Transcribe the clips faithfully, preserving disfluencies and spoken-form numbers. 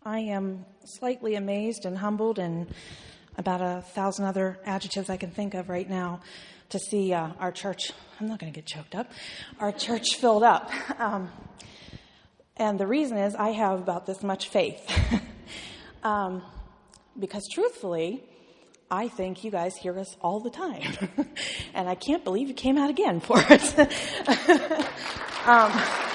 I am slightly amazed and humbled and about a thousand other adjectives I can think of right now to see uh, our church, I'm not going to get choked up, our church filled up. Um, and the reason is I have about this much faith. um, because truthfully, I think you guys hear us all the time. And I can't believe you came out again for us. um,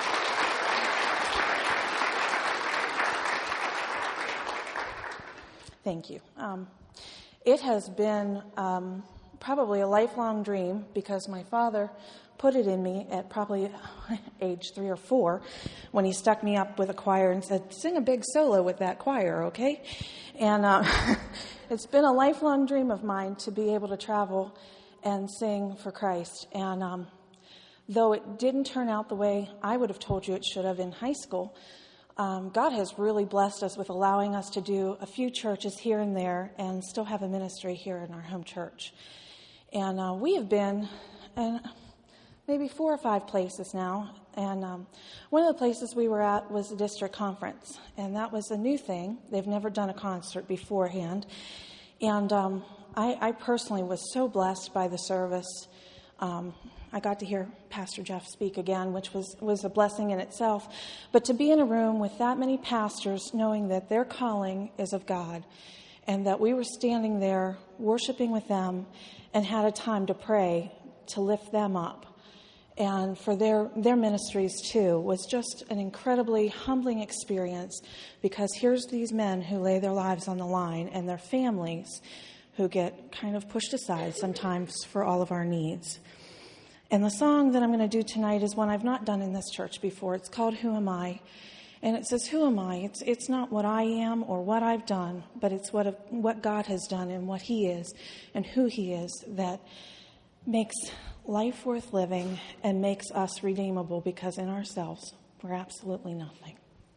thank you. Um, it has been um, probably a lifelong dream because my father put it in me at probably age three or four when he stuck me up with a choir and said, sing a big solo with that choir, okay? And uh, it's been a lifelong dream of mine to be able to travel and sing for Christ. And um, though it didn't turn out the way I would have told you it should have in high school, um, God has really blessed us with allowing us to do a few churches here and there and still have a ministry here in our home church. And uh, we have been in maybe four or five places now. And um, one of the places we were at was the district conference. And that was a new thing. They've never done a concert beforehand. And um, I, I personally was so blessed by the service. Um, I got to hear Pastor Jeff speak again, which was, was a blessing in itself. But to be in a room with that many pastors, knowing that their calling is of God, and that we were standing there worshiping with them and had a time to pray to lift them up, and for their, their ministries too, was just an incredibly humbling experience, because here's these men who lay their lives on the line and their families who get kind of pushed aside sometimes for all of our needs. And the song that I'm going to do tonight is one I've not done in this church before. It's called Who Am I? And it says, who am I? It's it's not what I am or what I've done, but it's what what God has done and what He is and who He is that makes life worth living and makes us redeemable, because in ourselves, we're absolutely nothing.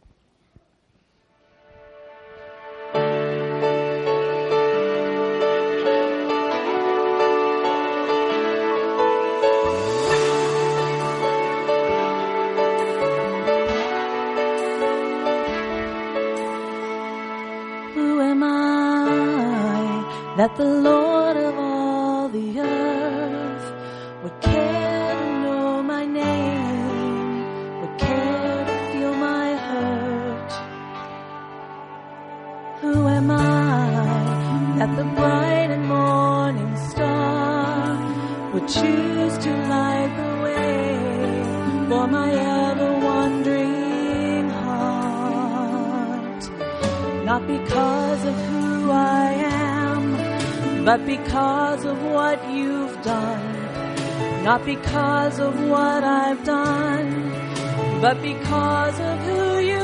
Who am I that the Lord of all the earth would care to know my name, would care to feel my hurt? Who am I that the bright and morning star would choose to light the way for my ever-wandering heart? Not because of who I am, but because of what you've done. Not because of what I've done, but because of who you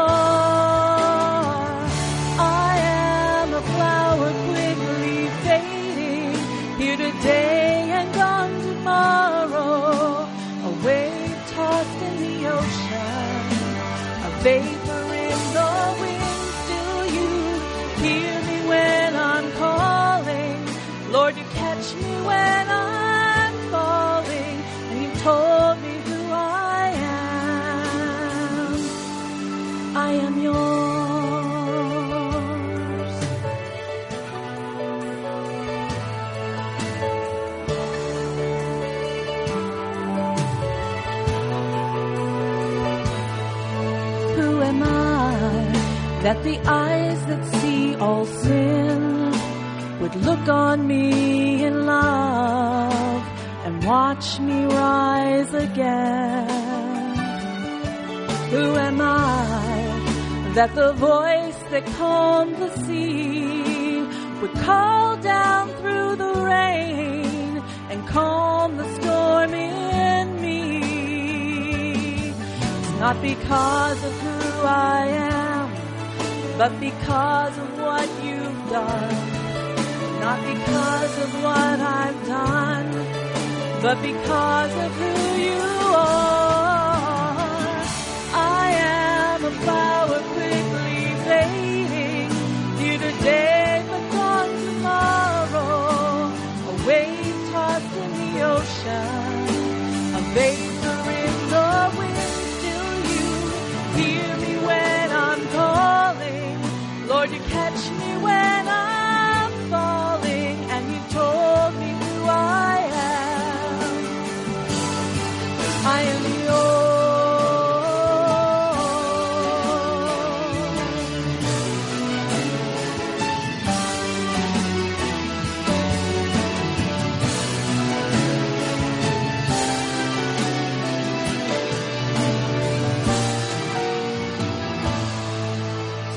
are. I am a flower quickly fading, here today and gone tomorrow. A wave tossed in the ocean, a vapor in the wind. Still you hear me when I'm calling. Lord, you catch me when I'm falling, and you told me who I am. I am yours. Who am I that the eyes that see all sin would look on me in love and watch me rise again? Who am I that the voice that calmed the sea would call down through the rain and calm the storm in me? It's not because of who I am, but because of what you've done. Not because of what I've done, but because of who you are. I am a flower quickly fading, here today but gone tomorrow. A wave tossed in the ocean, a vapor in the wind. Still you hear me when I'm calling.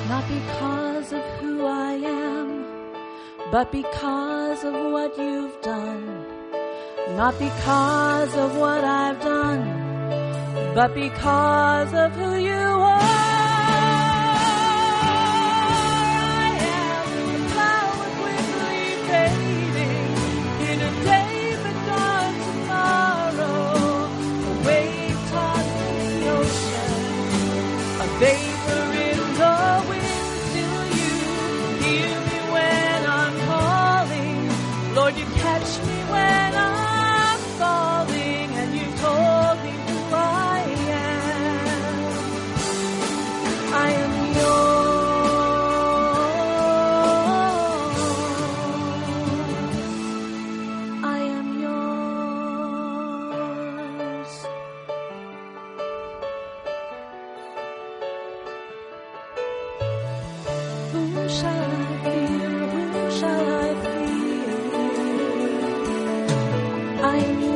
not because of who I am, but because of what you've done. Not because of what I've done, but because of who you are. I am the cloud quickly fading in a day but gone tomorrow. A wave tossed in the ocean, a vapor in the wind. Still you hear me when I'm calling. Lord, you catch me when I'm falling, and you told me who I am. I am yours. I am yours. Whom shall I fear? Whom shall I fear? I am yours.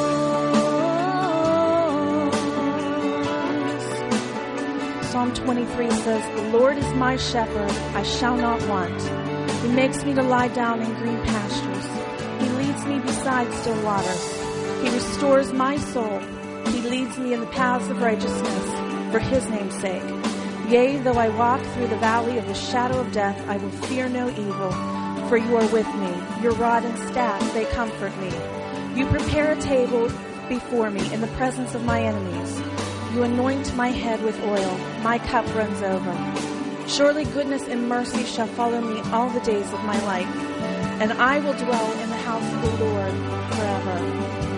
Psalm twenty-three says, "The Lord is my shepherd, I shall not want. He makes me to lie down in green pastures. He leads me beside still waters. He restores my soul. He leads me in the paths of righteousness for his name's sake. Yea, though I walk through the valley of the shadow of death, I will fear no evil, for you are with me. Your rod and staff, they comfort me. You prepare a table before me in the presence of my enemies. You anoint my head with oil. My cup runs over. Surely goodness and mercy shall follow me all the days of my life, and I will dwell in the house of the Lord forever."